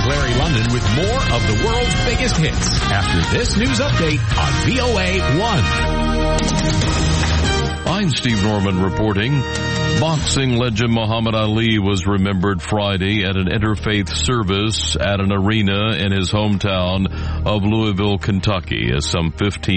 Larry London with more of the world's biggest hits after this news update on VOA1. I'm Steve Norman reporting. Boxing legend Muhammad Ali was remembered Friday at an interfaith service at an arena in his hometown of Louisville, Kentucky, as some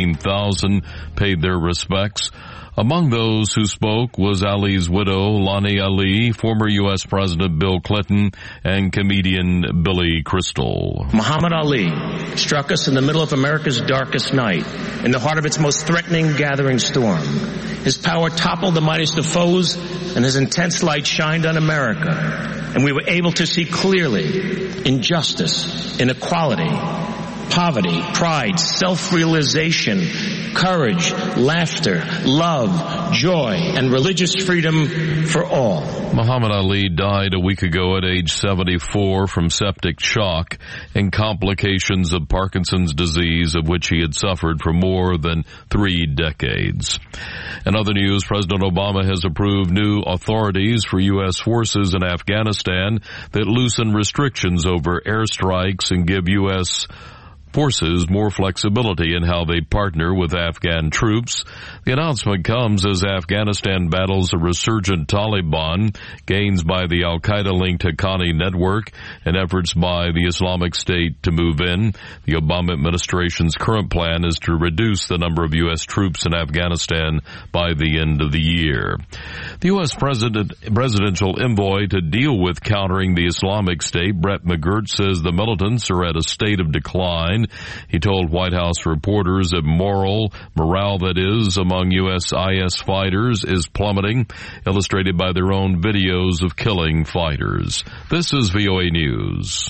15,000 paid their respects. Among those who spoke was Ali's widow, Lonnie Ali, former U.S. President Bill Clinton, and comedian Billy Crystal. Muhammad Ali struck us in the middle of America's darkest night, in the heart of its most threatening gathering storm. His power toppled the mightiest of foes, and his intense light shined on America. And we were able to see clearly injustice, inequality, poverty, pride, self-realization, courage, laughter, love, joy, and religious freedom for all. Muhammad Ali died a week ago at age 74 from septic shock and complications of Parkinson's disease, of which he had suffered for more than 3 decades. In other news, President Obama has approved new authorities for U.S. forces in Afghanistan that loosen restrictions over airstrikes and give U.S. forces more flexibility in how they partner with Afghan troops. The announcement comes as Afghanistan battles a resurgent Taliban, gains by the al-Qaeda-linked Haqqani network, and efforts by the Islamic State to move in. The Obama administration's current plan is to reduce the number of U.S. troops in Afghanistan by the end of the year. The U.S. presidential envoy to deal with countering the Islamic State, Brett McGirt, says the militants are at a state of decline. He told White House reporters that morale that is, among U.S. IS fighters is plummeting, illustrated by their own videos of killing fighters. This is VOA News.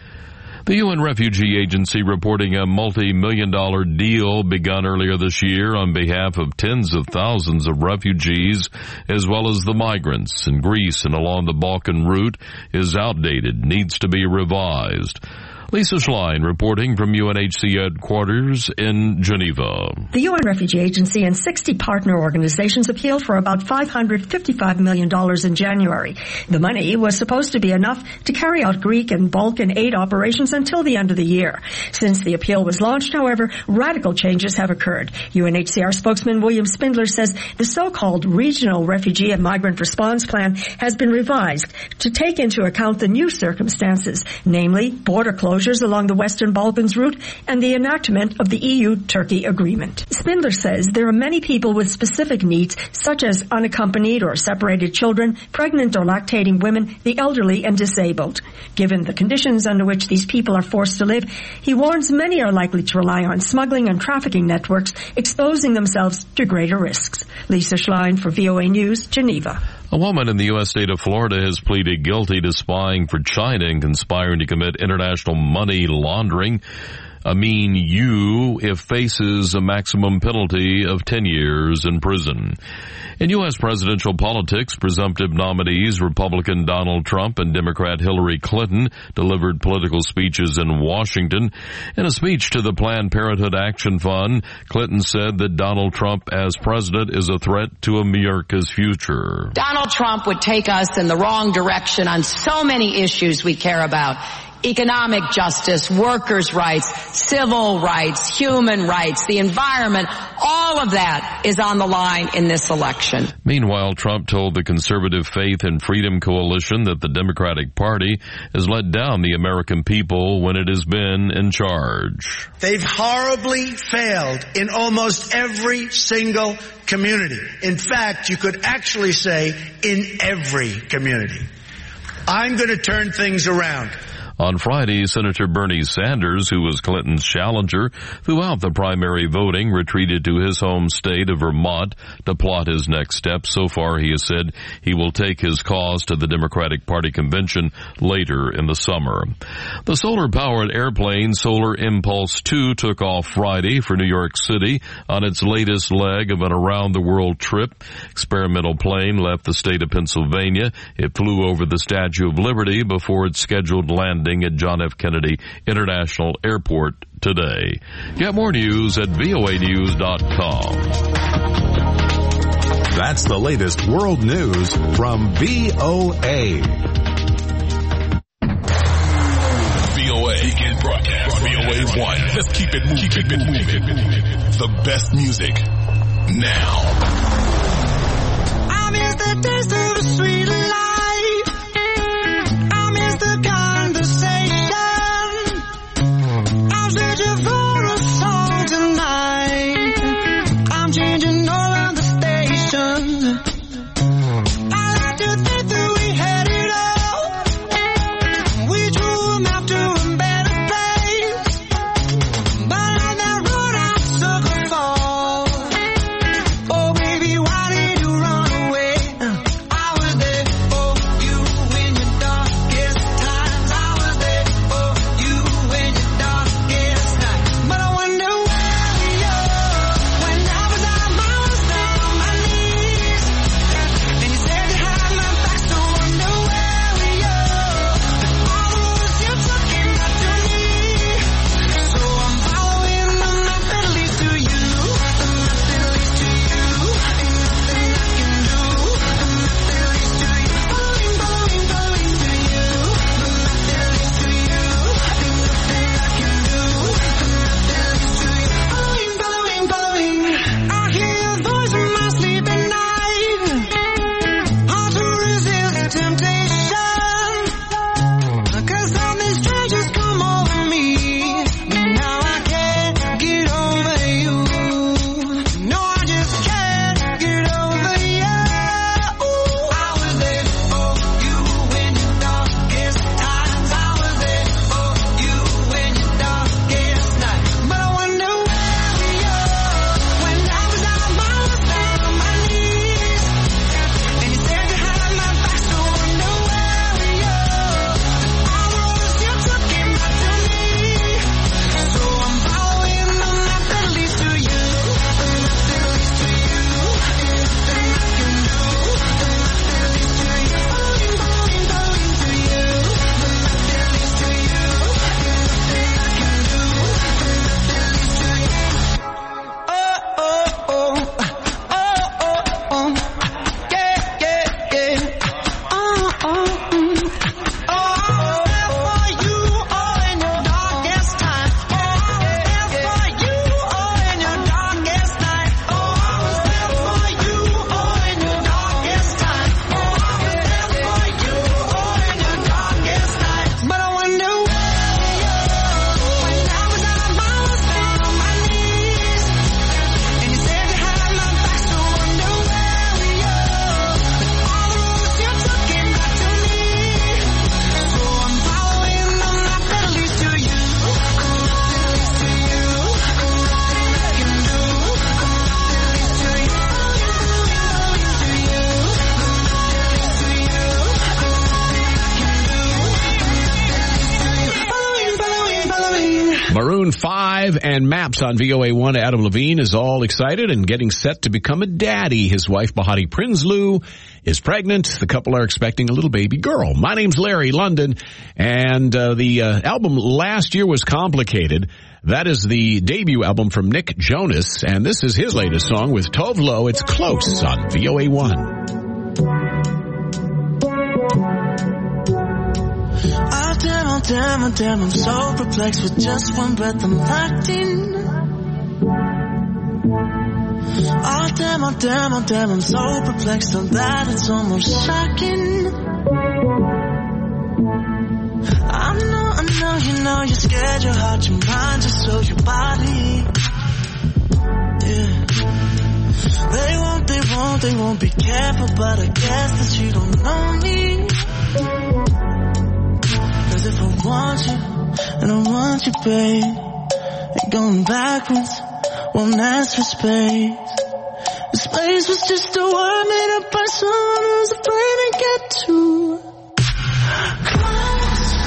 The UN Refugee Agency reporting a multi-million-dollar deal begun earlier this year on behalf of tens of thousands of refugees, as well as the migrants in Greece and along the Balkan route, is outdated, needs to be revised. Lisa Schlein reporting from UNHCR headquarters in Geneva. The UN Refugee Agency and 60 partner organizations appealed for about $555 million in January. The money was supposed to be enough to carry out Greek and Balkan aid operations until the end of the year. Since the appeal was launched, however, radical changes have occurred. UNHCR spokesman William Spindler says the so-called Regional Refugee and Migrant Response Plan has been revised to take into account the new circumstances, namely border closures along the Western Balkans route and the enactment of the EU-Turkey agreement. Spindler says there are many people with specific needs, such as unaccompanied or separated children, pregnant or lactating women, the elderly, and disabled. Given the conditions under which these people are forced to live, he warns many are likely to rely on smuggling and trafficking networks, exposing themselves to greater risks. Lisa Schlein for VOA News, Geneva. A woman in the U.S. state of Florida has pleaded guilty to spying for China and conspiring to commit international money laundering. Amin Yu faces a maximum penalty of 10 years in prison. In U.S. presidential politics, presumptive nominees Republican Donald Trump and Democrat Hillary Clinton delivered political speeches in Washington. In a speech to the Planned Parenthood Action Fund, Clinton said that Donald Trump as president is a threat to America's future. Donald Trump would take us in the wrong direction on so many issues we care about. Economic justice, workers' rights, civil rights, human rights, the environment, all of that is on the line in this election. Meanwhile, Trump told the Conservative Faith and Freedom Coalition that the Democratic Party has let down the American people when it has been in charge. They've horribly failed in almost every single community. In fact, you could actually say in every community. I'm going to turn things around. On Friday, Senator Bernie Sanders, who was Clinton's challenger throughout the primary voting, retreated to his home state of Vermont to plot his next steps. So far, he has said he will take his cause to the Democratic Party convention later in the summer. The solar-powered airplane Solar Impulse 2 took off Friday for New York City on its latest leg of an around-the-world trip. Experimental plane left the state of Pennsylvania. It flew over the Statue of Liberty before its scheduled landing at John F. Kennedy International Airport today. Get more news at voanews.com. That's the latest world news from VOA. Broadcast VOA1. Let's keep it moving. Keep it moving. The best music now. I miss the taste of a sweet life. I miss the conversation. I'm searching for a song tonight. I'm changing all of the stations. I like to think that we had it all. We drew them after a better place. But on that road I took a fall. Oh baby, why did you run away? I was there for you in your darkest times. I was there for you in your darkest night. But I wonder where we are when I was down on my knees. And you said you had my back, so I wonder where we are. All the roads you took came back to me. So I'm following the map that leads to you. The map that leads to you. Ain't nothing I can do. The map that leads to you. Following, following, following to you. The map that leads to you. Ain't nothing I can do. The map that leads to you. Following, following, following. I hear your voice in my sleep at night. Hard to resist the temptation. 'Cause something strange has come over me. Now I can't get over you. No, I just can't get over you. I was there for you in your darkest times. I was there for you in your darkest night. But I wonder where we are when I was down on my knees. And you said you had my back, so I wonder where we are. All the roads you took came back to me. So I'm following the map that leads to you. The map that leads to you. Ain't nothing I can do. The map that leads to you. Following, following, following to you. The map that leads to you. Ain't nothing I can do. The map that leads to you. Oh, oh, oh. Oh, oh, oh. Yeah, yeah, yeah. Oh, oh, oh. Oh, there for you, oh, in your darkest time. Oh, there for you, oh, in your darkest night. Oh, I was there for you, oh, in your darkest time. Oh, I was there for you, oh, in your darkest night. But I wonder where we are when I was down on my knees. And you said you had my back, so I wonder where we are. All the roads you took came back to me. So I'm following the map that leads to you. The map that leads to you. Ain't nothing I can do. The map that leads to you. Following to you. The map that leads to you. Ain't nothing I can do. The map that leads to you. Following, following, following. Maroon 5 and Maps on VOA1. Adam Levine is all excited and getting set to become a daddy. His wife, Bahati Prinsloo, is pregnant. The couple are expecting a little baby girl. My name's Larry London, and the album last year was Complicated. That is the debut album from Nick Jonas, and this is his latest song with Tove Lo. It's Close on VOA1. Oh damn, oh damn, I'm so perplexed. With just one breath I'm locked in. Oh damn, oh damn, oh damn, I'm so perplexed on that it's almost shocking. I know, you know, you're scared, your heart, your mind, just so your body. Yeah. They won't be careful, but I guess that you don't know me. 'Cause if I want you, and I want you, babe, ain't going backwards, won't ask for space. This place was just a word made up by someone who's afraid to get too close.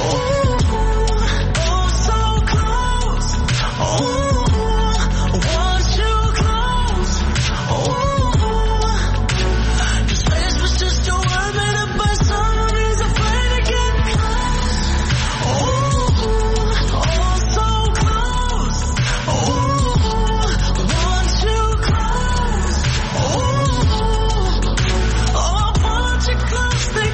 Oh, so close. Oh, I want you close. Oh, this place was just a word made up by someone who's afraid to get close. Oh, so close. Oh, I want you close. Oh, I want you close.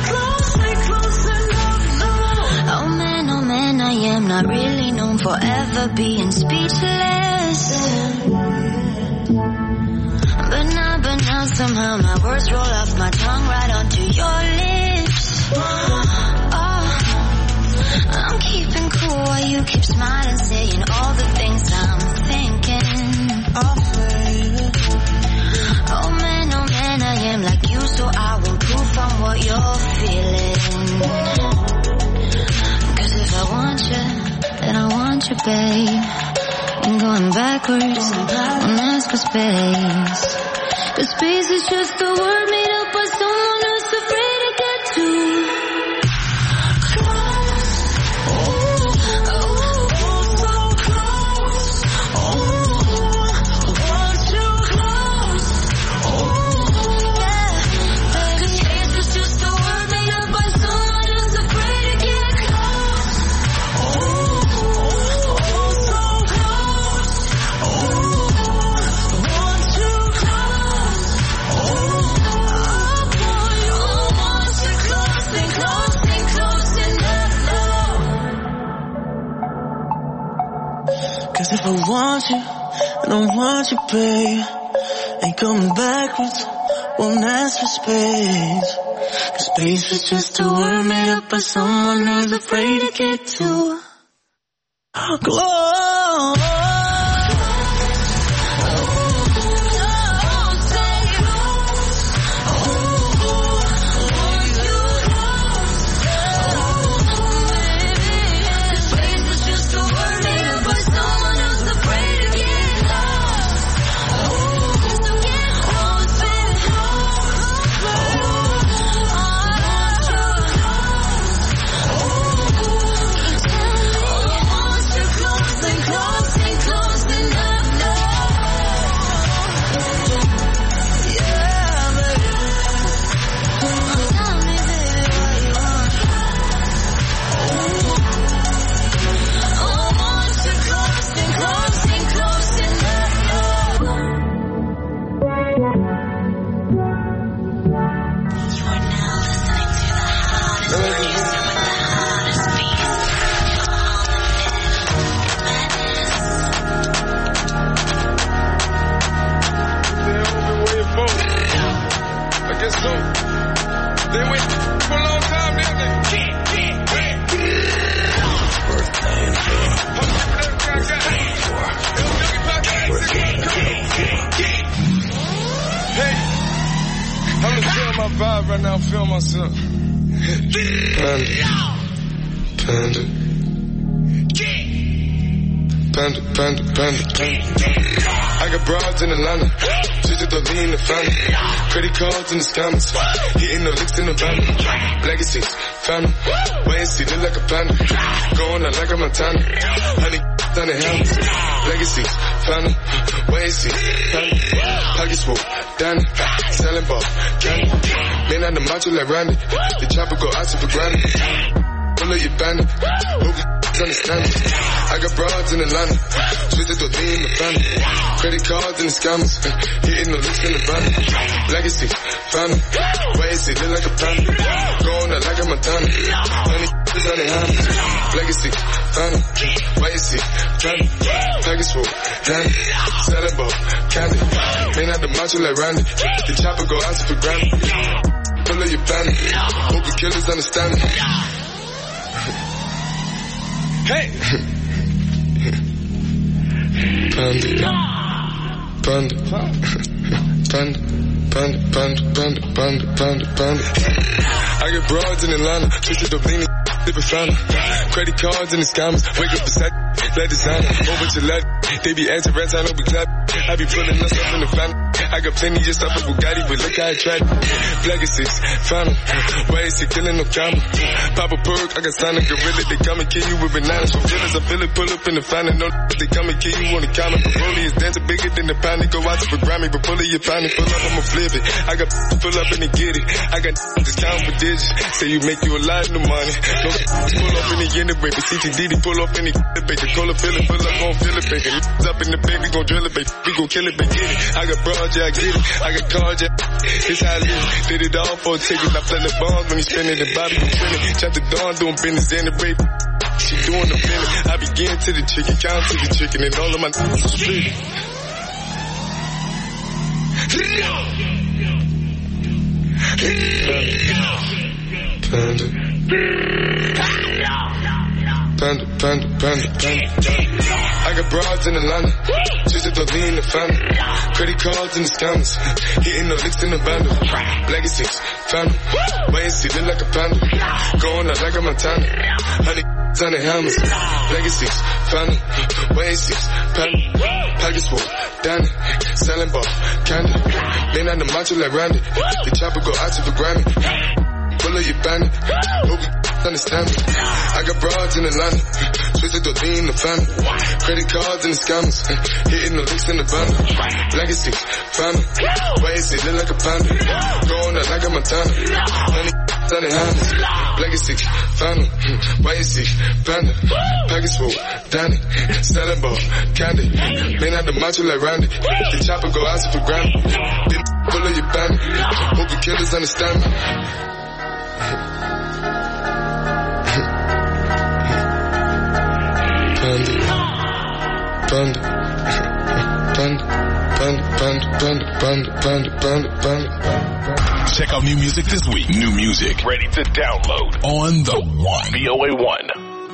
not really known for ever being speechless. But now somehow my words roll off my tongue right onto your lips. I'm keeping cool while you keep smiling, saying all the things I'm thinking. Oh man, I am like you, so I won't proof on what you're feeling. Cause if I want you, then I want you, babe. And going backwards, won't ask for space. Cause space is just a word made up by someone who's afraid to get too close. Cause if I want you, and I want you, babe. Ain't coming backwards, won't ask for space. Cause space is just a word made up by someone who's afraid to get too close. Right now, I feel myself. Panda. I got broads in Atlanta, just to lean in the family. Credit cards in the scammers, hitting the licks in the van. Legacies, family, wait and see, look like a panda. Going out like a Montana, honey, down the helmets. Legacies, family, wait and see, family. Pockets full, Danny, selling ball, candy. Man on the macho like Randy, the chopper go out for granted. Pull up your bandit, hope you understand it. I got broads in Atlanta, twisted to lean in the family. Credit cards and the scammers, hitting the licks in the van. Legacy, family, wait and see, look like a panda. Going out like a Montana, honey, on the helmets. Legacy, family, wait and see, family. Package full, Danny, selling ball, candy. Man out the macho like Randy, the chopper go out for granted. Pull up your bandit, hope the killers understand it. Hey! Panda. I get broads in Atlanta, twisted up leaning, different family. Credit cards and the scammers, wake up beside, let designer, over to left. They be answering rats, I know we clap. I be pulling us up in the family. I got plenty of stuff with Bugatti, but look how I tried it. Legacies, family, why is he killing no camera? Pop a perk, I got signed a gorilla, they come and kill you with bananas. From feelings, I feel it, pull up in the family, no they come and kill you on the counter. Broly is dancing bigger than the pound, go out to for Grammy, but pull it, you pound it, pull up, I'ma flip it. I got pull up and they get it. I got just count for digits, say you make you a lot of money. No pull up in the end of baby, CTD, pull up in the baby, call it, fill it, pull up, gon' fill it, baby. Up in the baby, gon' drill it, baby, we gon' kill it, baby, get it. I got broad, yeah, I get it. I got cards, yeah, it's how I live. Did it all for a ticket, I play the bombs when you spinning the Bobby, you spinning. Chop the dawn, doing business in the baby. She doing the minute. I begin to the chicken, count to the chicken, and all of my split. Panda. I got broads in Atlanta, just to lean the family. Credit cards in the scammers, hitting the licks in the bundle. Legacies, family, wait and see, look like a panda. Going out like a Montana, honey on the hammers. Legacies, family, wait and see, panda. Package full, Danny, selling ball, candy. Lean on the macho like Randy, the chopper go out to the Grammy. Pull up your bandit, hope you understand me. I got broads in Atlanta, twisted to lean the family. Credit cards and the scammers, hitting the licks in the bundle. Legacy, family, wait and see, look like a panda. Going out like a Montana, honey on the hammers. Legacy, family, wait and see, panda. Package full, Danny, selling ball, candy. Man out the macho like Randy, the chopper go out to the Grammy. Then pull up your bandit, hope you killers understand me. Check out new music this week. New music ready to download on the One. VOA1.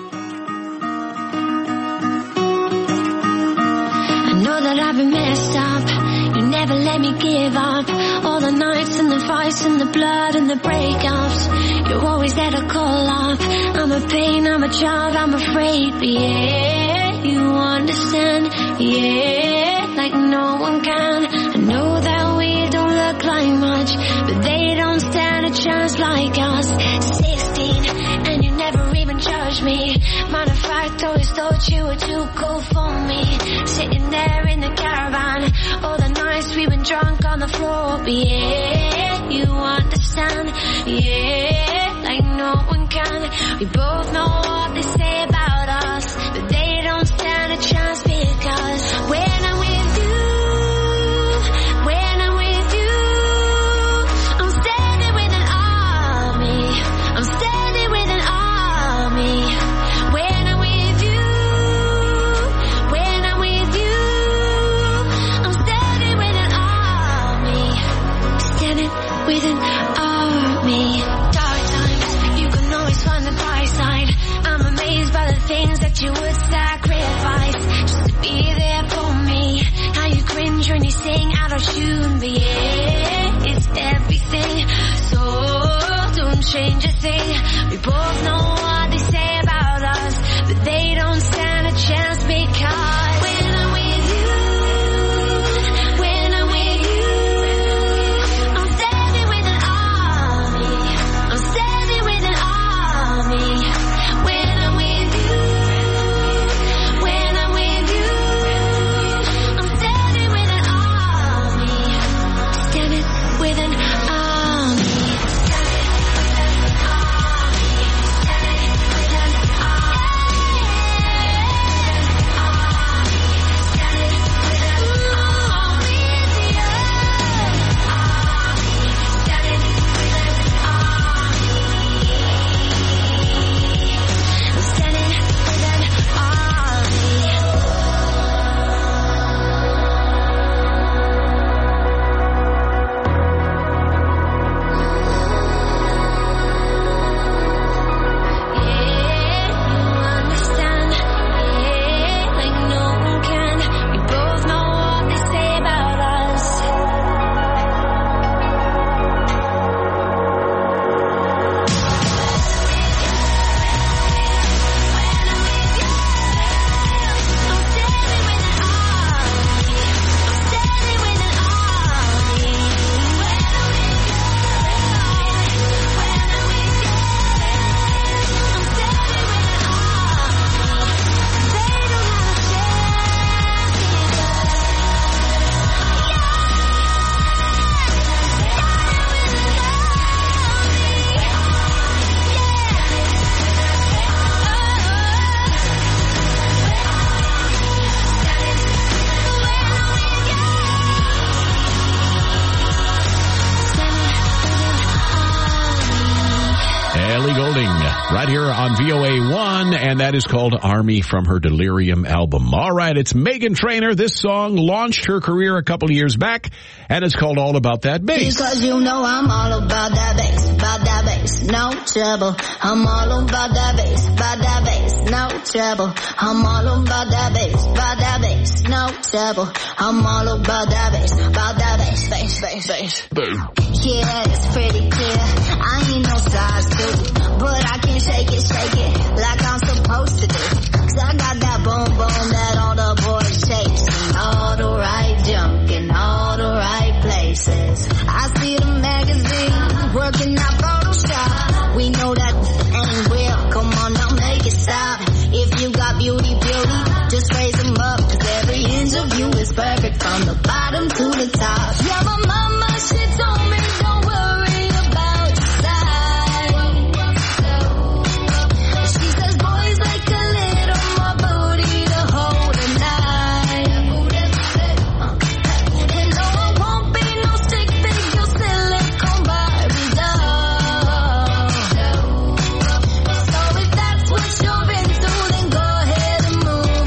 I know that I've been messed up. You never let me give up. All the nights and the fights and the blood and the breakups. You're always there to call up. I'm a pain, I'm a child, I'm afraid. But yeah, you understand. Yeah, like no one can. I know that we don't look like much, but they don't stand a chance like us. 16, and you never even judged me. Matter of fact, always thought you were too cool for me. Sitting there in the caravan, all the nights we've been drunk on the floor. But yeah, you understand. Yeah, like no one can. We both know what they say about us, but they don't stand a chance because when I'm with you, I'm standing with an army. I'm standing with an army. When I'm with you, I'm standing with an army. Standing with an army. Dark times, you can always find the bright side. I'm amazed by the things that you would sacrifice just to be there for me. How you cringe when you sing out of tune, but yeah, it's everything. So don't change a thing. We both know what they say about us, but they don't stand a chance because when I'm with you, I'm standing with an army. I'm standing with an army. When I'm with you, I'm standing with an army. Standing with an army. Standing with an army. One, and that is called Army from her Delirium album. All right, it's Meghan Trainor. This song launched her career a couple of years back, and it's called All About That Bass. Because you know I'm all about that bass, no trouble. I'm all about that bass, no trouble. I'm all about that bass, no trouble. I'm all about that bass, bass. Yeah, it's pretty clear. I ain't no size 2, but I can shake it like I'm supposed to do. 'Cause I got that boom boom that all the boys chase, and all the right junk in all the right places. I see the magazine working out Photoshop. We know that ain't real. Come on now, make it stop. If you got beauty, just raise them up. 'Cause every inch of you is perfect from the bottom to the top. Yeah, my mama, she told me don't worry about your size. She says boys like a little more booty to hold at night. And no, it won't be no stick figure silicone Barbie doll. So if that's what you're into, then go ahead and move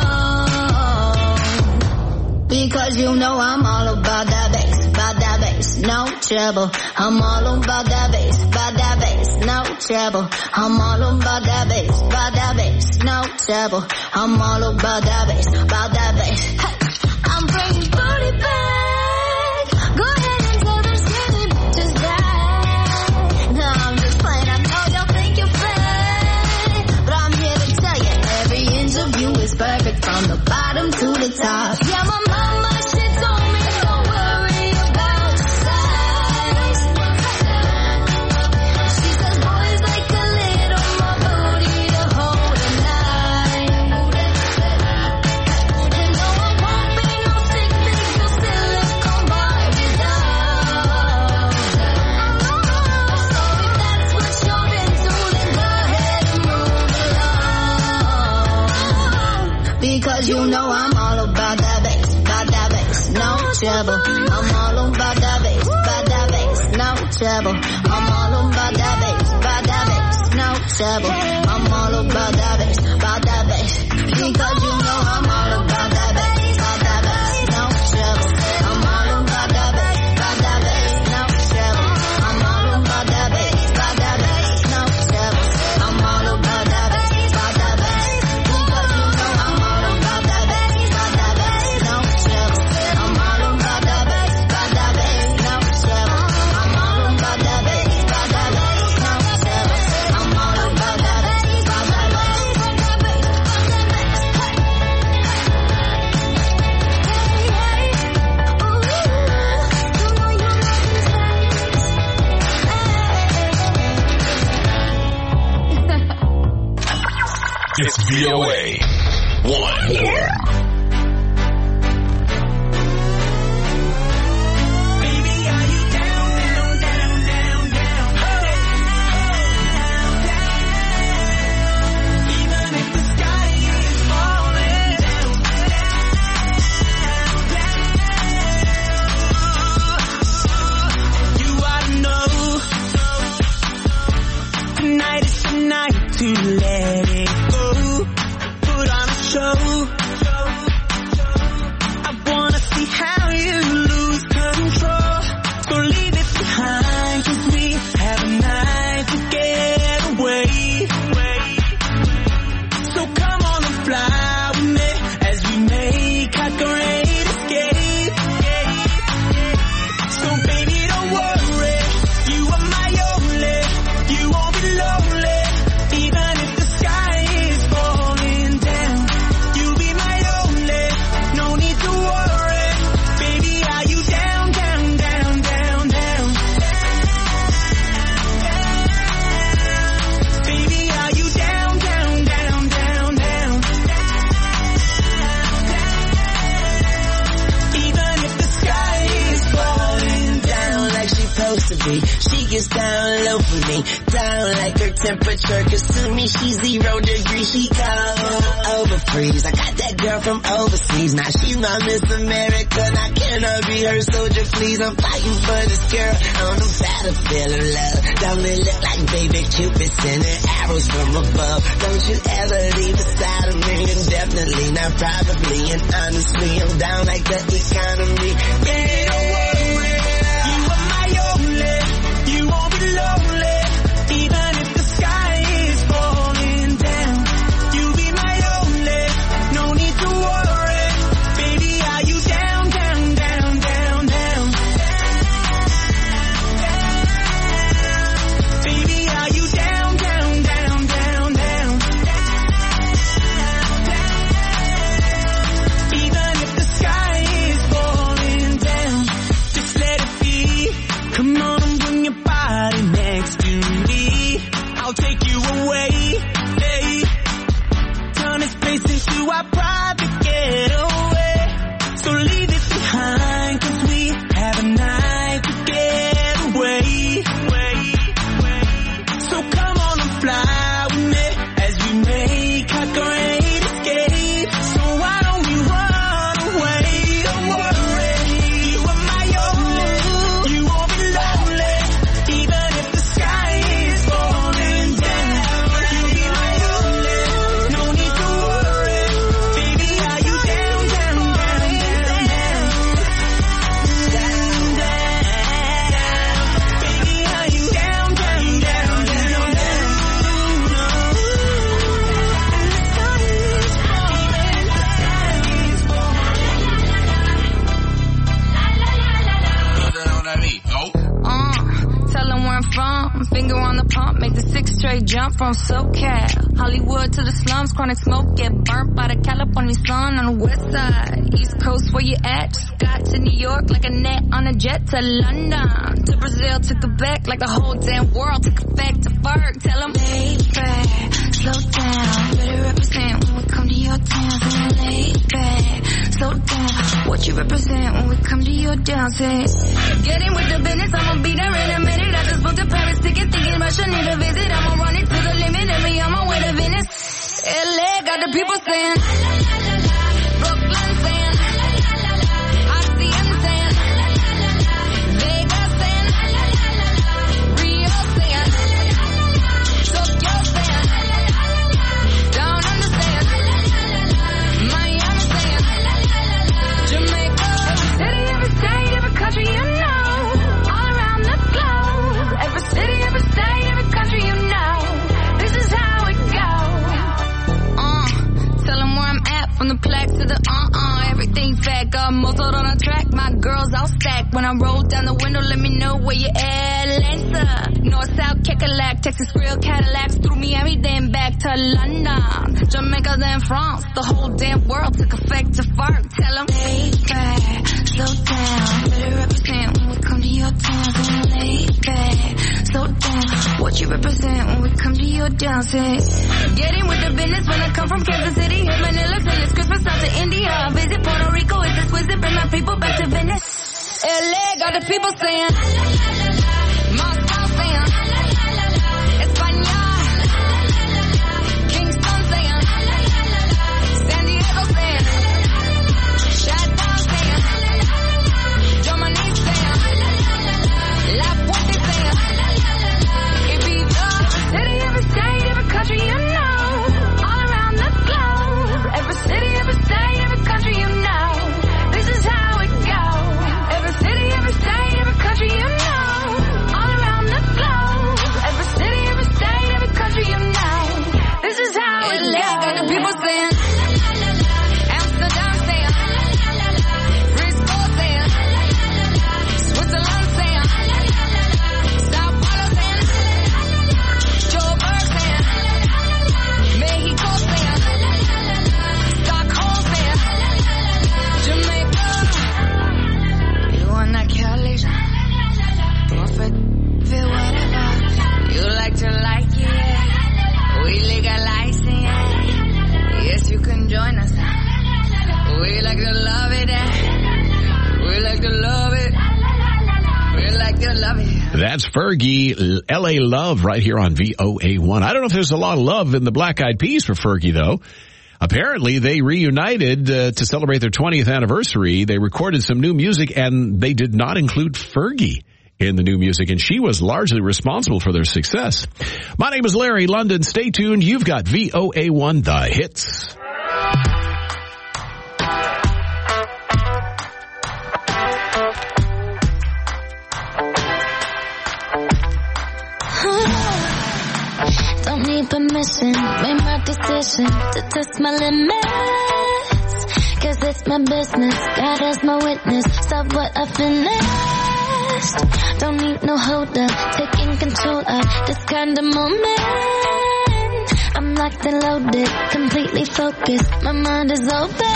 along. Because you know I'm all about that bass, no trouble. I'm all about that bass, no trouble. I'm all about that bass, no trouble. I'm all about that bass, Hey, I'm bringing booty back. Go ahead and tell them skinny bitches that. No, I'm just playing. I know y'all think you're fake, but I'm here to tell you every inch of you is perfect from the bottom to the top. Yeah, my mama, she told me don't worry about your size. She says boys like a little more booty to hold at night. And no, it won't be no stick figure silicone Barbie doll. So if that's what you're into, then go ahead and move along. Because you know I'm all about that bass, no trouble. I'm all about that bass, no trouble. I'm all about that bass, no trouble. I'm all about that bass, because you know I'm all about that bass, no trouble. I'm all about that bass, no trouble. I'm all about that bass, no trouble. I'm all about that bass, because you know I'm all about that bass, no trouble. I'm all about that bass, no trouble. I'm all about that bass, no trouble. I'm all about that bass, It's VOA 1. Yeah. Tonight is the night to let it go. Put on a show. I wanna see how you lose control. So leave it behind, 'cause we have a night to get away. So come on and fly with me as we make our great escape. So baby, don't worry, you are my only. You won't be lonely, even if the sky is falling down. You'll be my only, no need to worry. Baby, are you down, down, down, down, down? Baby, are you down, down, down, down, down? Even if the sky is falling down like she's supposed to be, she gets down low for me. Down like her temperature, cause to me she's 0 degrees. She cold over freeze. I got that girl from overseas. Now she's my Miss America. Now can I be her soldier, please? I'm fighting for this girl on the battlefield of love. Don't it look like baby Cupid sending arrows from above? Don't you ever leave the side of me, and definitely not probably. And honestly, I'm down like the economy. Baby, don't worry, you are my only. You won't be lonely, even if the sky is falling down. You be my only, no need to worry. Baby, are you down, down, down, down, down? Baby, are you down, down, down, down, down? Even if the sky is falling down, just let it be. Come on and bring your body next to me. I'll take you away, hey. Turn this place into our private getaway. So leave it behind, cause we have a night to get away. So come on and fly with me as we make our great escape. So why don't we run away? Don't worry, you are my only. You won't be lonely, even if the sky is falling down. You be my only, no need to worry. Baby, are you down, down, down, down, down? Down, down. Baby, are you down, down, down, down, down? Tell them where I'm from. Finger on the pump, make the 6 straight jump from SoCal. Hollywood to the slums, chronic smoke, get burnt by the California sun on the west side. East Coast, where you at? Just got to New York like a net on a jet to London. To Brazil, to Quebec, like the whole damn world took effect to Ferg. Tell them, lay back, slow down. Better represent when we come to your town. So lay back, slow down. What you represent when we come to your town? Say, get in with the business, I'ma be there in a minute. I just booked a Paris ticket, thinking Russia need a visit. I'ma run it to the limit, and me on my way to Venice. LA got the people saying, Brooklyn saying, Oxygen saying, Vegas saying, Rio saying, Tokyo saying, don't understand, Miami saying, Jamaica, city, every state, every country you know, all around the globe, every city, every state, every country you know, this is how it goes. Tell them where I'm at, from the plaque to the everything fat, got muzzled on a track, my girls all stacked. When I roll down the window, let me know where you at. Atlanta, North, South, Kekalak, Texas, real Cadillacs, through Miami, then back to London, Jamaica, then France, the whole damn world took effect to fart. Tell them, lay back, slow down, better represent when we come to your town. So lay back, slow down, what you represent when we come to your town. Say, get in with the business when I come from Kansas City, hit Manila till it's Christmas, out to India, visit Puerto Rico, it's exquisite, bring my people back to Venice. LA got the people saying, Moscow saying, España, Kingston saying, San Diego saying, Chateau saying, Germany saying, La Puente saying, Ibiza, city, every state, every country you know, all around the globe, every city, every state, every country you know, this is how it goes. Every city, every state, every country you know, all around the globe, every city, every state, every country you know, this is how it goes. Got the people saying, Amsterdam saying, Frisco saying, Switzerland saying, Sao Paulo saying, Joburg saying, Mexico saying, Stockholm saying, Jamaica. You want that Cali? Buffet, feel whatever. You like to like it, yeah. We legalize it, yeah. Yes, you can join us. We like to love it, yeah. We like to love it. We like gonna love you. That's Fergie, L.A. Love, right here on VOA1. I don't know if there's a lot of love in the Black Eyed Peas for Fergie, though. Apparently, they reunited to celebrate their 20th anniversary. They recorded some new music, and they did not include Fergie in the new music, and she was largely responsible for their success. My name is Larry London. Stay tuned. You've got VOA1 The Hits. Don't need permission, made my decision to test my limits. Cause it's my business, God is my witness, stop what I finished. Don't need no holder, taking control of this kind of moment. I'm locked and loaded, completely focused, my mind is open.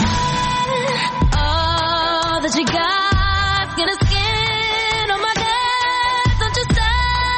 All that you got, gonna skin on my gas, don't you stop.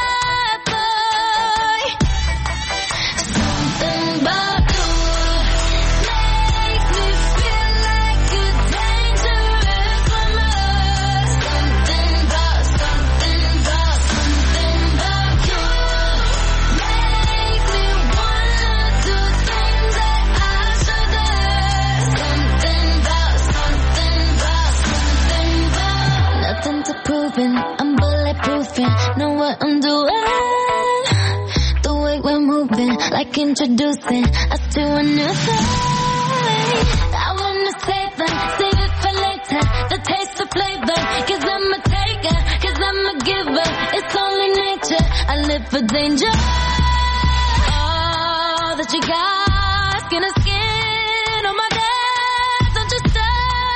I'm bulletproofing, know what I'm doing. The way we're moving, like introducing us to a new thing. I wanna save it for later. The taste of flavor, cause I'm a taker, cause I'm a giver. It's only nature, I live for danger. All that you got, skin to skin, oh my God, don't you stop.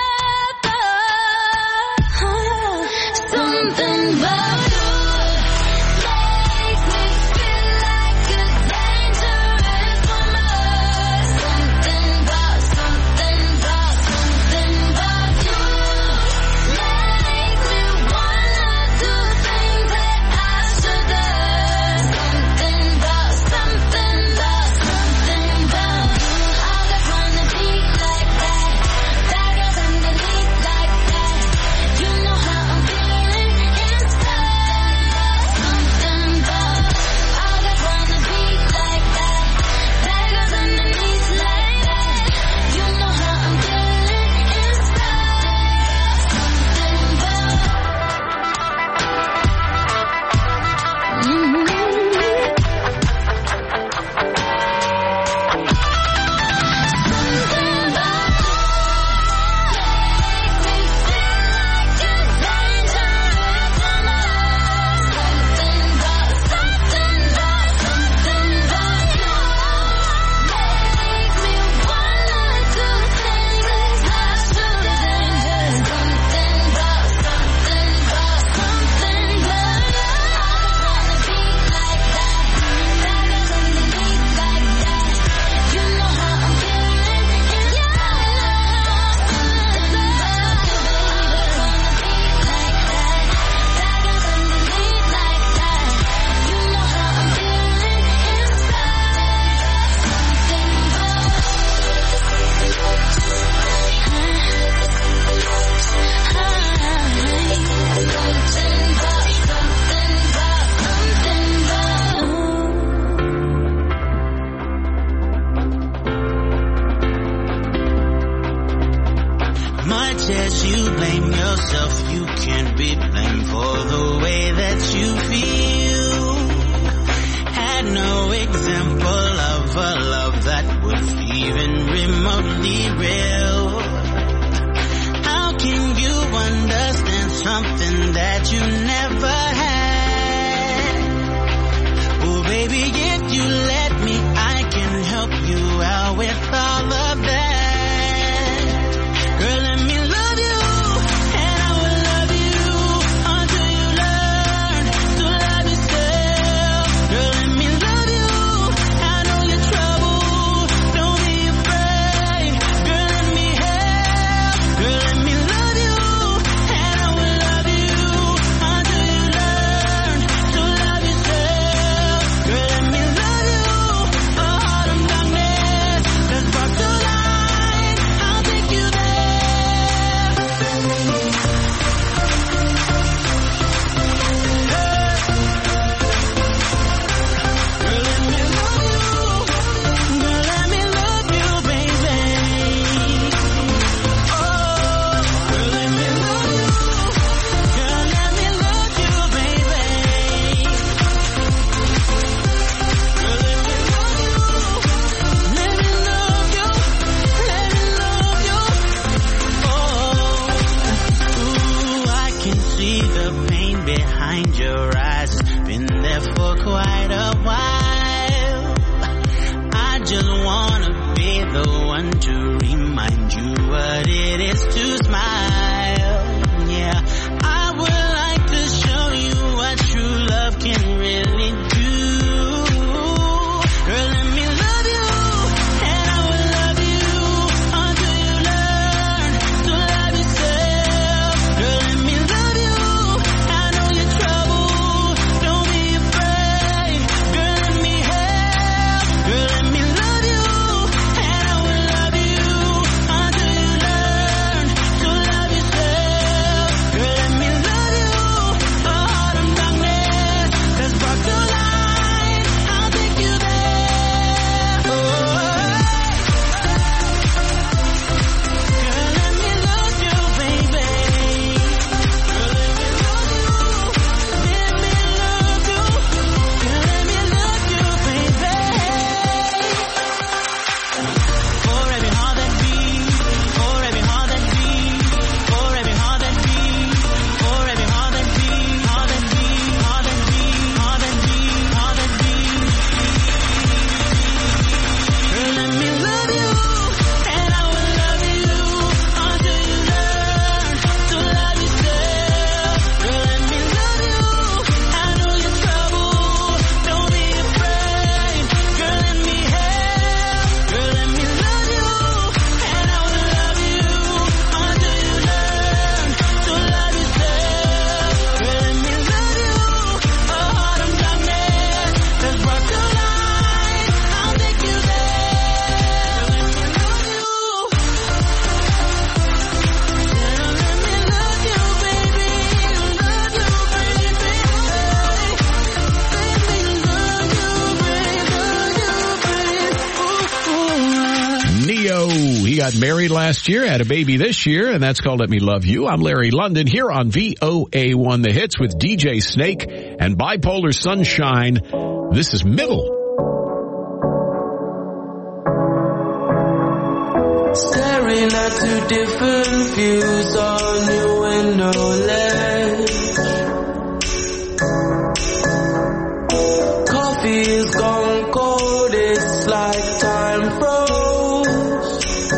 Something about you makes me feel like a dangerous woman. Something about you makes me wanna do things that I shouldn't. Something about you. All that wanna be like that, daggers underneath like that. You know how I'm feeling. Much as you blame yourself, you can't be blamed for the way that you feel. Had no example of a love that was even remotely real. How can you understand something that you never had? Oh baby, if you let me, I can help you out with all of that. Girl, let me love you, and I will love you until you learn to love yourself. Girl, let me love you, I know you're troubled, don't be afraid. Girl, let me help. Girl, let me love you, and I will love you until you learn to love yourself. Girl, let me love you, a heart of darkness, 'cause quite a while. I just wanna be the one to remind you what it is to smile. Yeah, I would like to show you what true love can really do. Girl, let me love you, and I will love you until you learn to love yourself. Girl, let me love you, I know your trouble, don't be afraid. Girl, let me help. Girl, let me love you, and I will love you until you learn to love yourself. Girl, let me love you, a heart of darkness that's brought to light. I'll take you there. Oh, girl, let me love you, baby. Girl, let me love you. Let me love you. Girl, let me love you, baby. For every heart that beats, for every heart that beats, for every heart that beats, for every heart that beats, heart that beats, heart that beats, heart that beats, heart that beats. Girl, let me love you, and I will love you until you learn to love yourself. Girl, let me love you, I know your trouble, don't be afraid. Girl, let me help. Girl, let me love you, and I will love you until you learn to love yourself. Girl, let me love you, a heart of darkness that's brought to light. I'll take you there. Let me love you. Let me love you, baby. Love you, baby. Let me love you, baby. Neo, he got married last year, had a baby this year, and that's called Let Me Love You. I'm Larry London here on VOA1 The Hits with DJ Snake and Bipolar Sunshine. This is Middle. Staring at two different views on your window ledge. Coffee is gone cold, it's like time froze.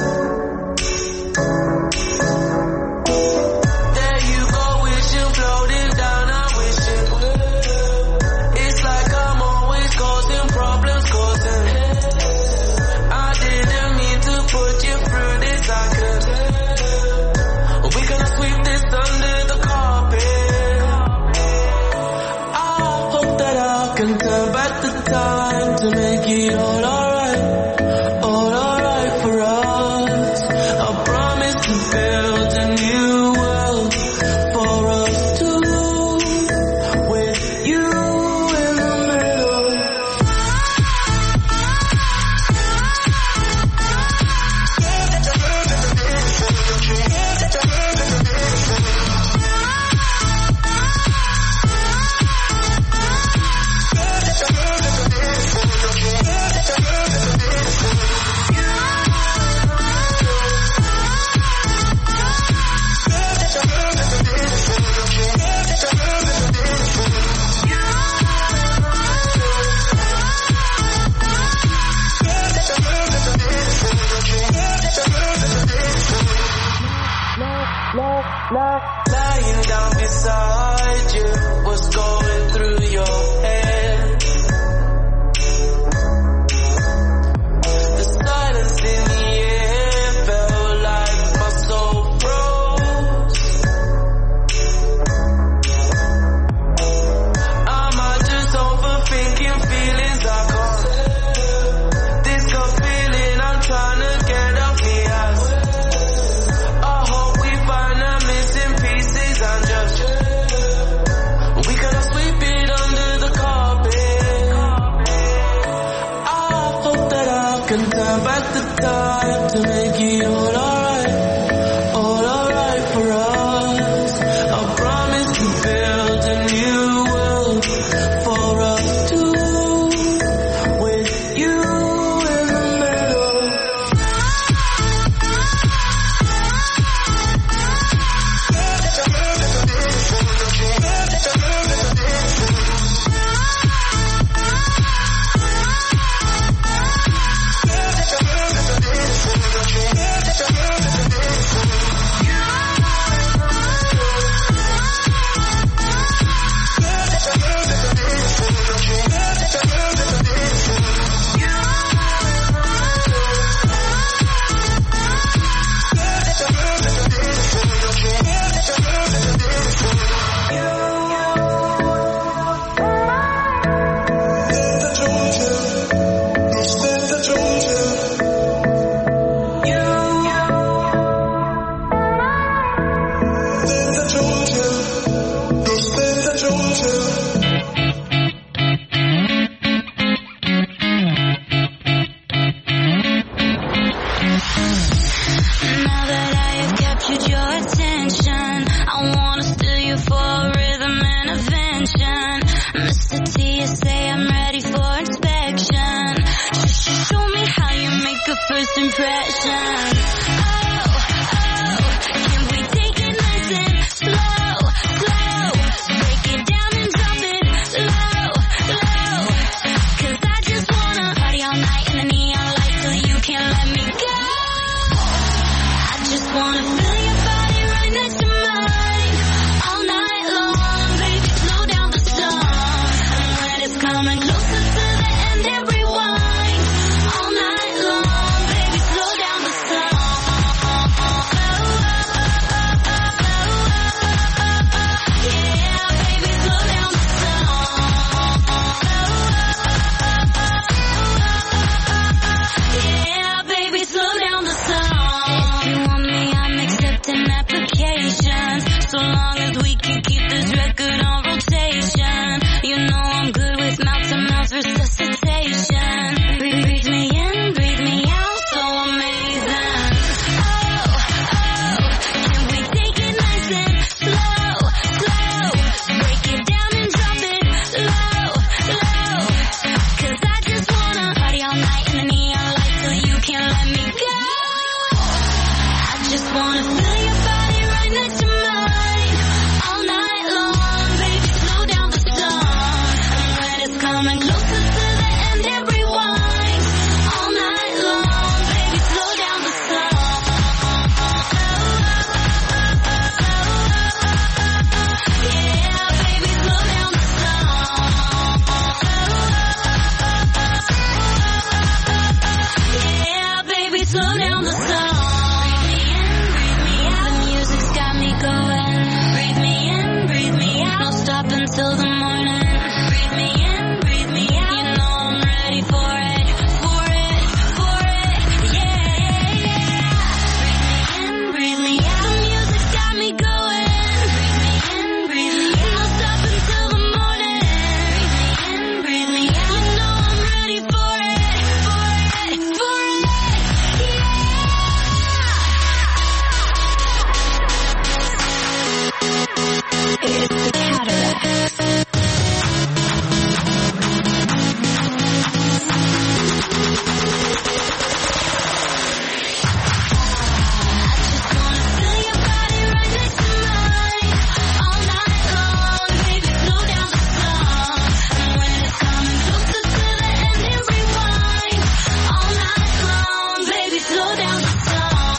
There you go, wishing floating down, I wish it would. It's like I'm always causing problems, causing. I didn't mean to put you through this, I could. We gonna sweep this under the carpet. I hope that I can turn back the time to make it all alright for us. I promise to build a new world for us two, with you in the middle. Lying down beside you, what's going through your head? The silence in the air felt like my soul froze. Am I just overthinking feelings I can't? This gut feeling I'm trying to get off me ass. I hope we find the missing pieces and just we gonna sweep it under the carpet. I hope that I can turn back the time to make it all alright for us. I promise to build a new world for us two, with you in the middle. a first impression. Can we take it nice and slow, slow? Break it down and drop it low, low. 'Cause I just wanna party all night in the neon lights till you can't let me go. I just wanna feel your body right next to mine all night long, baby. Slow down the song, and when it's coming closer to the end, then rewind all night long, baby. Slow down the song. Yeah, baby, slow down the song. Yeah, baby, slow down the song. If you want me, I'm accepting applications, so long as we can keep this record on rotation. You know I'm good with mouth-to-mouth resuscitation. Breathe me in, breathe me out, so amazing. Can we take it nice and slow, slow? Break it down and drop it low, low. 'Cause I just wanna party all night in the neon lights till you can't let me go. I just wanna feel your body right next to mine all night long, baby. Slow down the song, and when it's coming closer to the end, then rewind all night long, baby. Slow down the song. Yeah, baby, slow down the song. Yeah, baby, slow down the song. Breathe me in, breathe me out. The music's got me going. Breathe me in, breathe me out. No stop until the morning. Breathe me in, breathe me out. You know I'm ready for it, for it, for it. Yeah, yeah. Breathe me in, breathe me out. The music's got me going. Breathe me in, breathe me out. No stop until the morning. Breathe me in, breathe me out. You know I'm ready for it, for it, for it. It's the Cataracts. Feel your body right next to mine all night long, baby. Slow down the song, and when it's coming closer to the end, then rewind all night long, baby. Slow down the song.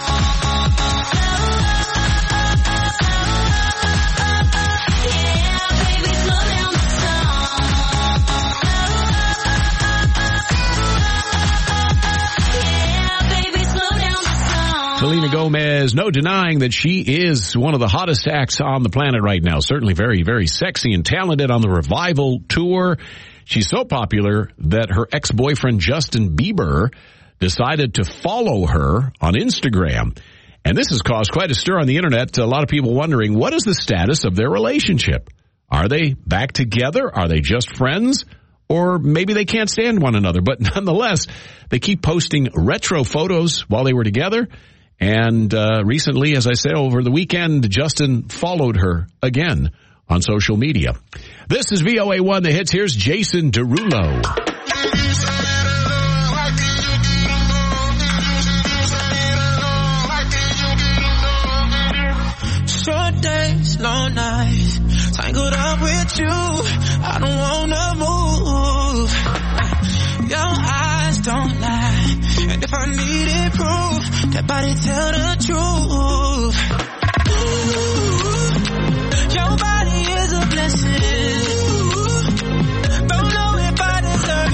Yeah, baby, slow down the song. Yeah, baby, slow down the song. Selena Gomez, no denying that she is one of the hottest acts on the planet right now. Certainly very, very sexy and talented on the Revival tour. She's so popular that her ex-boyfriend Justin Bieber decided to follow her on Instagram. And this has caused quite a stir on the internet. A lot of people wondering, what is the status of their relationship? Are they back together? Are they just friends? Or maybe they can't stand one another. But nonetheless, they keep posting retro photos while they were together. And recently, as I say, over the weekend, Justin followed her again on social media. This is VOA1 The Hits. Here's Jason Derulo. Short days, long nights, tangled up with you. I don't wanna move. Your eyes don't lie, and if I needed proof, that body tell the truth. Ooh, your body is a blessing. Don't know if I deserve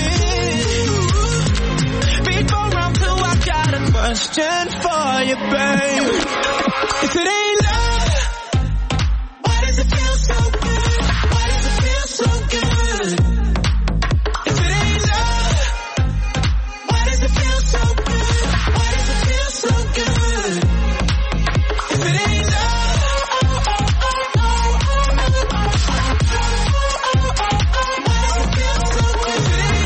it. Before round two, I got a question for you, babe. If it ain't love, why does it feel so good? Why does it feel so good? If it ain't love, why does it feel so good? Why does it feel so good? If it ain't love, why does it feel so good? If it ain't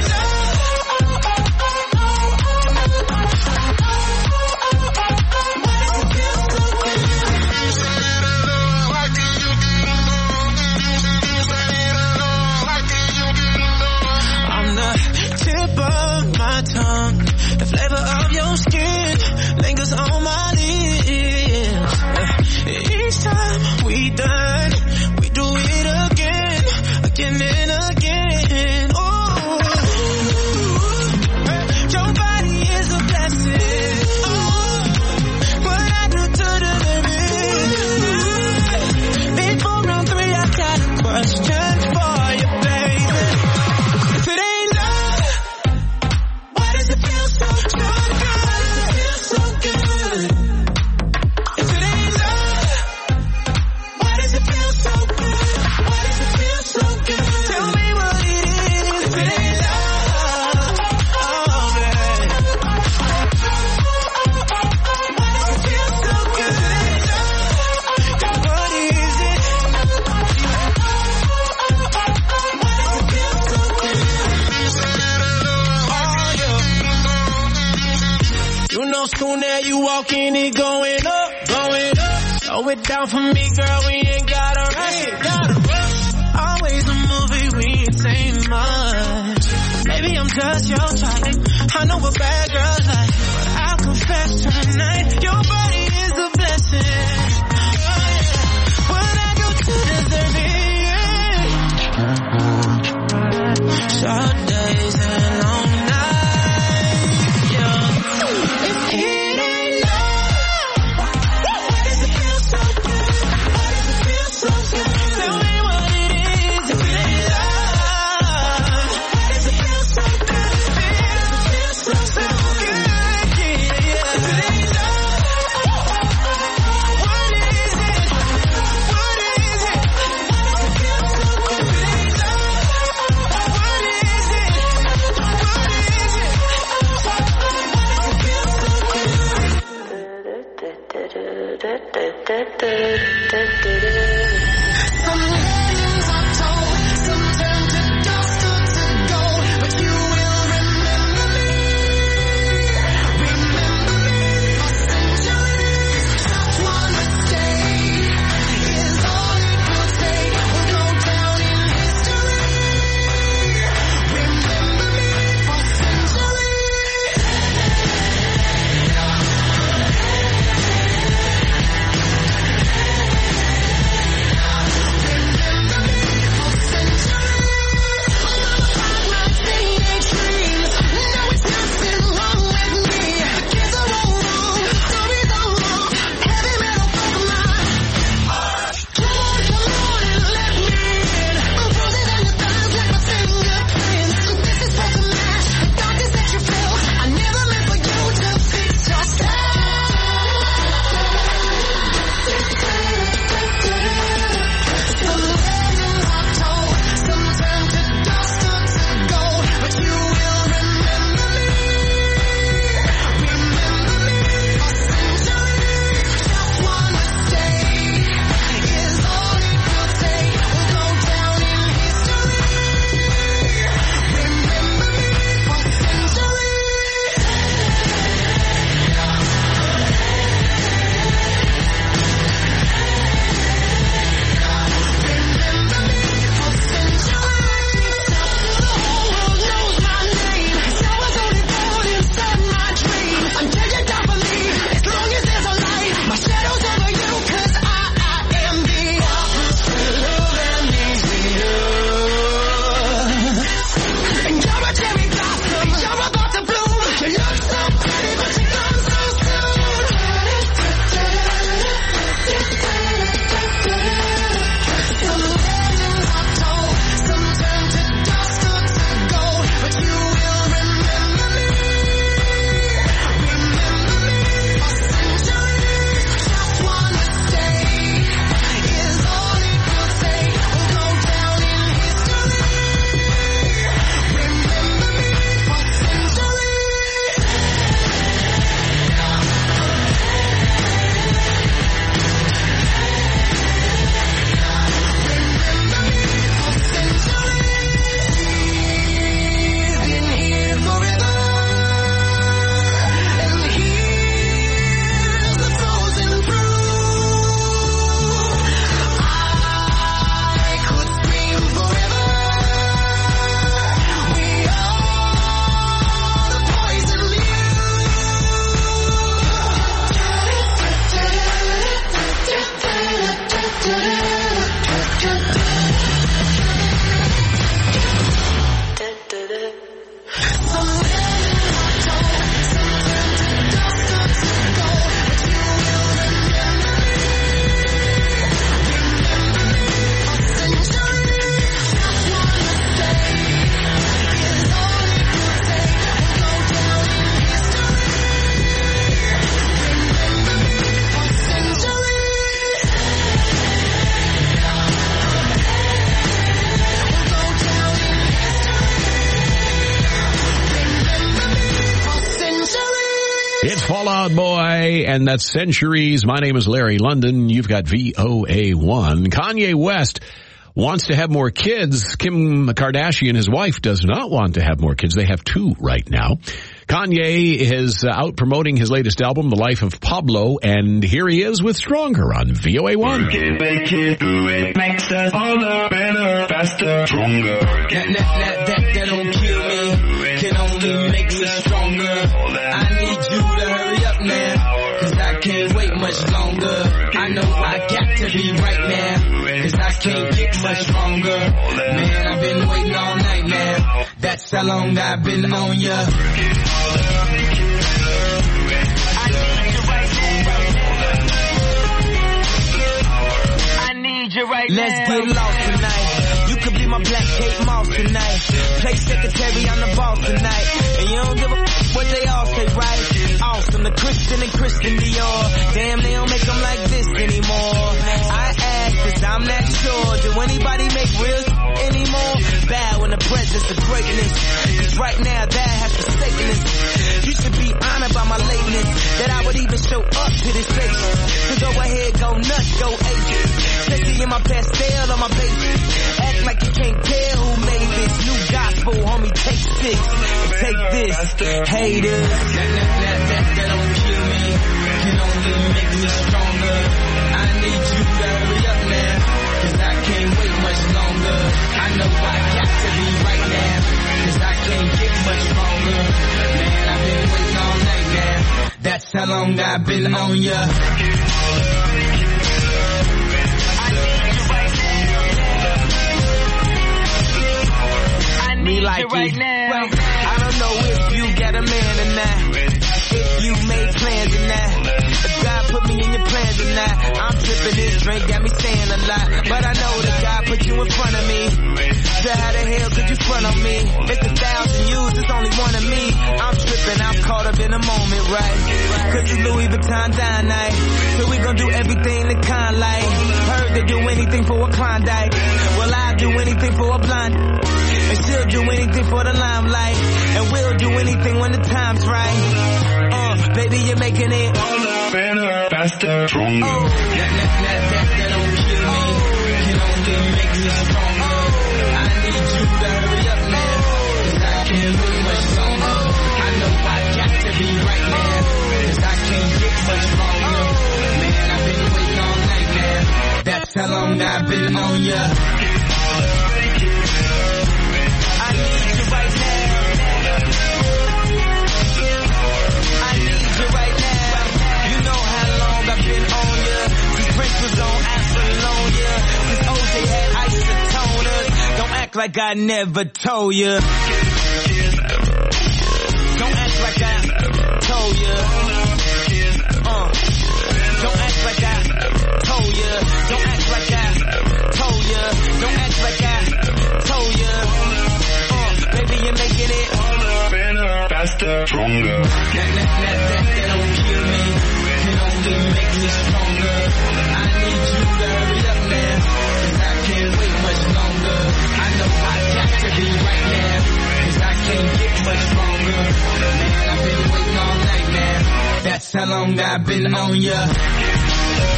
love, why does it feel so good? You know soon as you walk in, it going up, going up. Slow it down for me, girl, we ain't gotta rush. Always a movie, we ain't saying much. Maybe I'm just your type. I know what bad girls like, but I'll confess tonight, your body is a blessing. What I do to deserve it? Short days and long nights. Yeah. If it ain't love, why does it feel so good? Why does it feel so good? Tell me what it is. If it ain't love, why does it feel so good? Why does it feel so good? Yeah. If it ain't love, what is it? What is it? Why does it feel so good? If it ain't love, what is it? What is it? Why does it feel so Some legends are told, some turn to dust or to gold, but you will remember me. Remember me for centuries. Just one mistake is all it will take. We'll go down in history. Remember me for centuries. Teenage dreams. No, it's nothing wrong with me. The kids are all wrong. The stories are wrong. Heavy metal for my heart. Come on and let me in. I'm frozen in the thighs like my fingerprints. This is what to match. The darkness that you feel. I never meant for you to fix yourself. Some legends are told, some turn to dust or to gold, but you will remember me. Remember me for centuries. Just one mistake is all it will take. We'll go down in history. Remember me for centuries. Remember me for centuries. The whole world knows my name. So I only born inside my dreams. Until you die for me, as long as there's a light, my shadow's over you, 'cause I am the opposite of amnesia. And you're a cherry blossom, you're about to bloom. You look so pretty, but you're gone so soon. Some legends are told, some turn to dust or to gold, but you will remember me. Remember me for centuries. Just one mistake is all it will take. We'll go down in history. Remember me for centuries. Been here forever, and here's the frozen proof. I could scream forever. We are the poison It's Fall Out Boy, and that's Centuries. My name is Larry London. You've got VOA1. Kanye West wants to have more kids. Kim Kardashian, his wife, does not want to have more kids. They have 2 right now. Kanye is out promoting his latest album, The Life of Pablo, and here he is with Stronger on VOA1. Work it, make it, do it, makes us harder, better, faster, stronger. That don't kill me, can only make us stronger. I need you to hurry up now, cause I can't wait much longer. I know I got to be right now, cause I can't get much stronger. Man, I've been waiting all night now, that's how long I've been on ya. Right Let's now. Get lost tonight. You could be my black Kate Moss tonight. Play secretary on the boss tonight. And you don't give a what they all say, right? Awesome, the Christian and Christian Dior. Damn, they don't make them like this anymore. I ask, cause I'm not sure. Do anybody make real anymore? Bow in the presence of greatness. Cause right now, that has forsaken us. You should be honored by my lateness. That I would even show up to this station. So go ahead, go nuts, go ape. Sexy in my pastel on my baby. Act like you can't tell who made this new gospel, homie. Take 6 and take this, haters. That don't kill me, can only make me stronger. I need you to hurry up now, cause I can't wait much longer. I know I got to be right now, cause I can't get much stronger. Man, I've been waiting all night now, that's how long I've been on ya. Me like right now. I don't know if you got a man or not, if you made plans or not, if God put me in your plans or not. I'm tripping, this drink got me saying a lot, but I know that God put you in front of me. So how the hell could you front on me? It's 1,000 yous, it's only one of me. I'm tripping, I'm caught up in the moment, right? Cause it's Louis Vuitton dine night, so we gon' do everything the kind like. Heard they do anything for a Klondike, well I'll do anything for a blonde. And she'll do anything for the limelight, and we'll do anything when the time's right. Baby, you're making it harder, better, faster, stronger. That don't kill me, can only make me stronger. I need you to hurry up now, cause I can't wait much longer. I know I got to be right now, cause I can't get much stronger. Man, I've been waiting all night now, that's how long I've been on ya. Was on Apollonia, since OJ had isotoners. Don't act like I never told ya. Don't act like I told ya. Don't act like I told ya. Don't act like I told ya. Don't act like I told ya. Baby, you're making it harder, better, faster, stronger. That don't kill me, can only make me stronger. I need you to hurry up now, cause I can't wait much longer. I know I got to be right now, cause I can't get much stronger. Man, I've been waiting all night now, that's how long I've been on ya.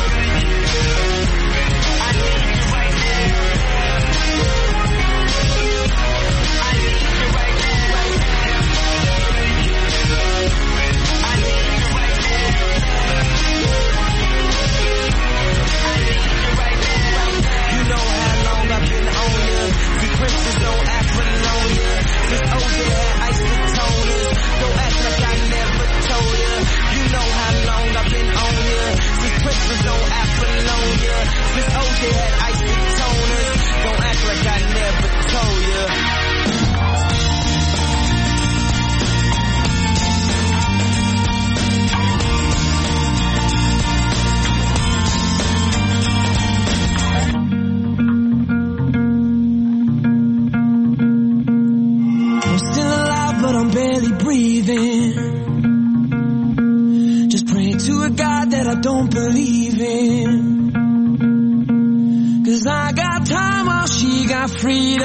Princess don't Apollonia, this OJ had isotoners. Don't act like I never told ya. You know how long I've been on ya. This Princess don't Apollonia, this OJ had isotoners. Don't act like I never told ya. I'm barely breathing, just praying to a God that I don't believe in. Cause I got time while she got freedom.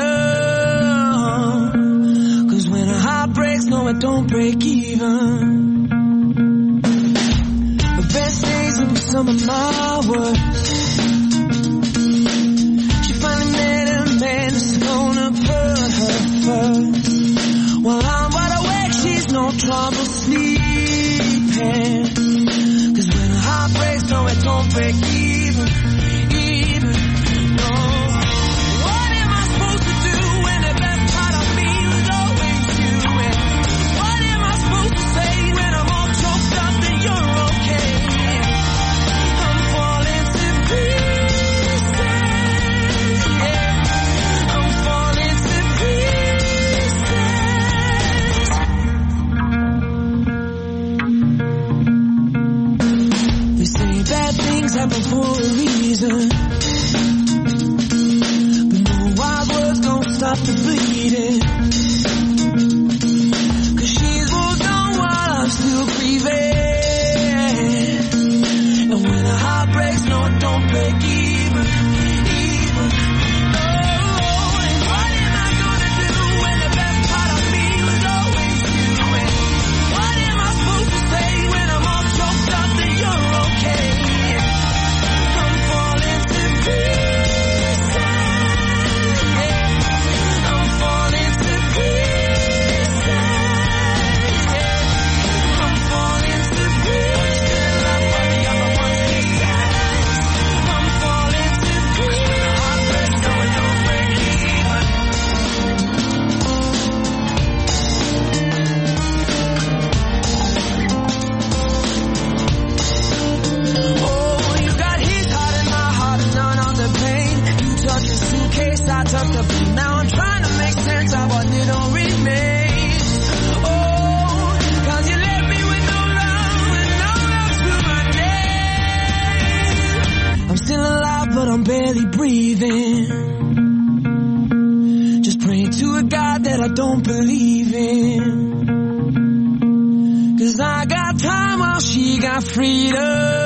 Cause when her heart breaks, no it don't break even. The best days will be some of my worst. She finally made break even. No. What am I supposed to do when the best part of me was always you? And what am I supposed to say when I'm all choked up that you're okay? I'm falling to pieces. Yeah. I'm falling to pieces. They say bad things happen for a reason, but no wild words gon' stop the bleeding. 'Cause she's moved on while I'm still grieving. And when a heart breaks, no, it don't break even. Oh, and what am I gonna do when the best part of me was always you? And what am I supposed to say when I'm all choked up that you're okay? I'm falling to pieces. I'm falling to pieces. I'm falling to pieces. I'm falling on the one pieces. I'm falling to pieces. I'm break, no, it don't break even. Oh, you got his heart and my heart and none of the pain. You tucked the suitcase, I tucked the pain. Now I'm trying to make sense of what little remains. Oh, 'cause you left me with no love and no love to my name. I'm still alive, but I'm barely breathing. Just praying to a God that I don't believe in. 'Cause I got time while she got freedom.